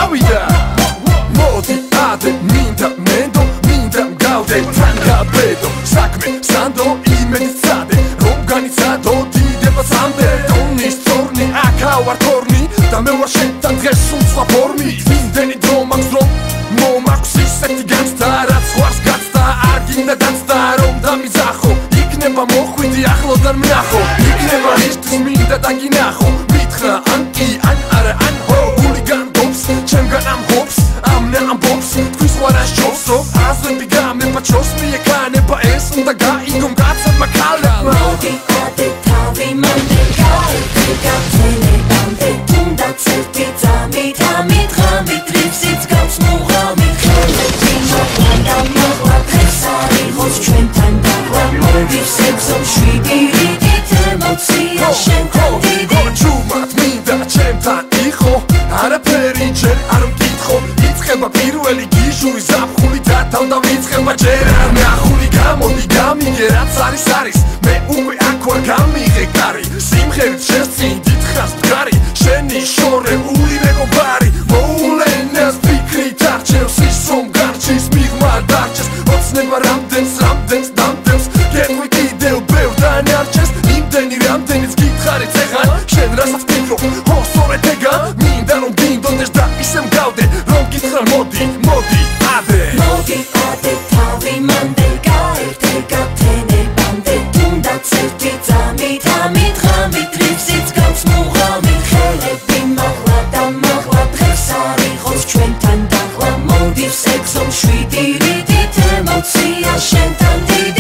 გავიდა მოდი ადრე მინდა მენდო მინდა მგავდე თან გაბედო საქმე სანდო იმედი წადე რომ განიცადო დიდებას ამდე ტონის წორნი აქა ვარ თორნი და მე ვარ შენთან დღეს სულ სხვა ფორმით იმდენი დრო მაქვს რომ მომაქვს ისეთი განცდა რაც ხوارს გაცდა არ გინდა დაცდა რომ დამიზახო იქნება მოხვიდი ახლოდან ვნახო იქნება ისთვის მინდა დაგინახო მითხრა ან კი ან არა ან ჰო გული განდობს ჩემგან ამბობს ამნა ამბობს თქვის ხوارას ჯობს რომ აზრები გამეპაჩოს მიეკანება ეს უნდა გაიგო მკაცებმა ქალებმა მოდი ადე თავი მანდე გაიგე გაფრენებამდე თუნდაც ერთი წამით ამით ღამით რიფსიც გავს მუღამით ხელები მოგვა დღეს არ იყოს ჩვენთან დაღლა მოდი სექსო შვიდი რიგით ემოცია შენთან დიდი ჯუმად მინდა ჩემთან იყო არაფერი ჯერ არ მკითხო იწყება პირველი გიჟური ზაფხული და თავდავიწყება ჯერ არ ნახული გამოდი გამიგე რაც არის არის მე უკვე აქ ვარ გამიღე კარი სიმღერით შენს წინ დიდხანს მდგარი შენი შორეული მეგობარი მოულენას ფიქრი დარჩევს ის რომ გარჩის მიღმა დარჩეს ოცნება რამდენს დამდევს გეტყვი კიდევ ბევრ დანარჩეს იმდენი რამდენიც გითხარი წეხან შენ რასაც ფიქრობ ხო სწორედ ეგა მინდა რომ გინდოდეს და ისე მგავდე რომ გითხრა მოდი ადე თავი მანდე გაერთე გაფრენებამდე თუნდაც ერთი წამით ამით ღამით რიფსიც გავს მუღამით ხელები მაღლა და მაღლა დღეს არ იყოს ჩვენთან დაღლა მოდი სექსო შვიდი რიგით ემოცია შენთან დიდი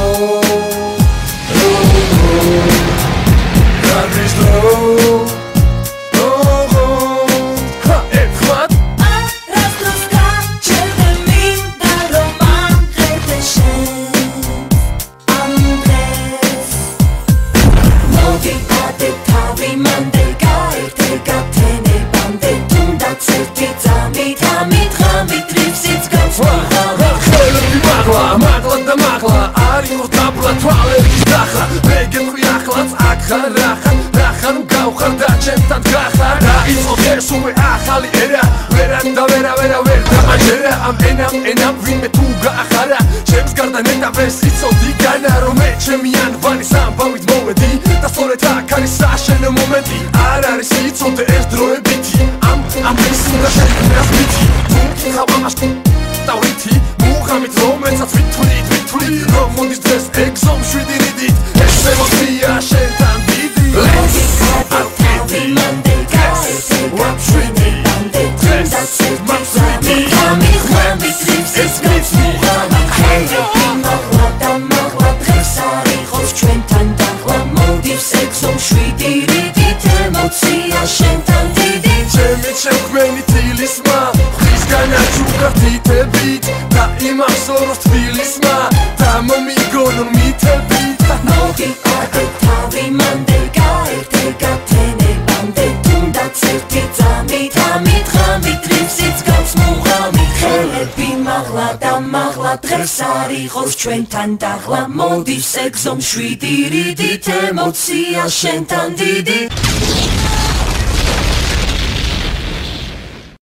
გადის დრო მაღლა და მაღლა არ იყო დაბლა თვალების დახრა მე გეტყვი ახლაც აქ ხარ რახან გავხარ და ჩემთან გახარ დაიწყო ეს უკვე ახალი ერა ვერან და ვერ დამაჯერა ამ ენამ ვინმე თუ გაახარა ჩემს გარდა ნეტავეს იცოდი განა რომ მე ჩემი ანბანის ამბავით მოვედი და სწორედ აქ არის საშენო მომენტი არ არის იცოდე ეს დროებითი ამ ის უნდა შექმნას მითი თუ გითხავ ამას დავრითი მუღამით რომელსაც ვითვლი რომ მოდის დღეს ეგზომ შვიდი რიდით ეს ემოცია შენთან დიდი თავი მანდე გაერთე გაფრენებამდე თუნდაც ერთი წამით ამით ღამით რიფსიც გავს მუღამით ხელები მაღლა და მაღლა დღეს არ იყოს ჩვენთან დაღლა მოდი სექსო შვიდი რიგით ემოცია შენთან დიდი ჩემი შემქმენი თილისმა განაჩუქარ თითებით და იმახსოვროს თბილისმა და მომიგონონ მითებით მოდი ადე თავი მანდე გაერთე გაფრენებამდე თუნდაც ერთი წამით ამით ღამით რიფსიც გავს მუღამით ხელები მაღლა და მაღლა დღეს არ იყოს ჩვენთან დაღლა მოდი სექსო შვიდი რიდით ემოცია შენთან დიდი